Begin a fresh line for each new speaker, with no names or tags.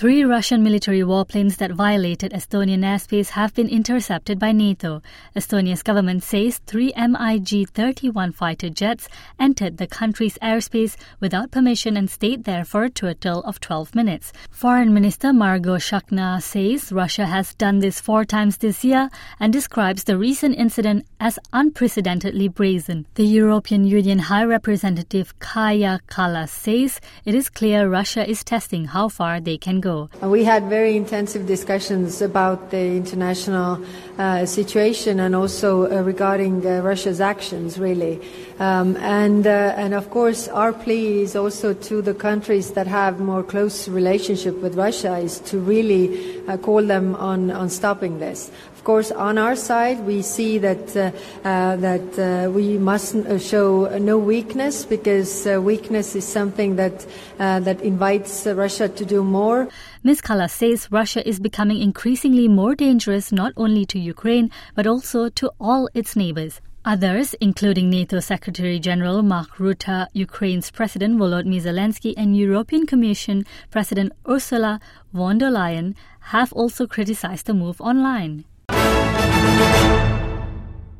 3 Russian military warplanes that violated Estonian airspace have been intercepted by NATO. Estonia's government says 3 MiG-31 fighter jets entered the country's airspace without permission and stayed there for a total of 12 minutes. Foreign Minister Margo Shakna says Russia has done this 4 times this year and describes the recent incident as unprecedentedly brazen. The European Union High Representative Kaja Kallas says it is clear Russia is testing how far they can go.
We had very intensive discussions about the international situation and also regarding Russia's actions, really. And of course, our plea is also to the countries that have more close relationship with Russia is to really call them on stopping this. Of course, on our side, we see that we must show no weakness because weakness is something that invites Russia to do more.
Ms. Kallas says Russia is becoming increasingly more dangerous not only to Ukraine but also to all its neighbors. Others, including NATO Secretary General Mark Rutte, Ukraine's President Volodymyr Zelensky and European Commission President Ursula von der Leyen, have also criticized the move online.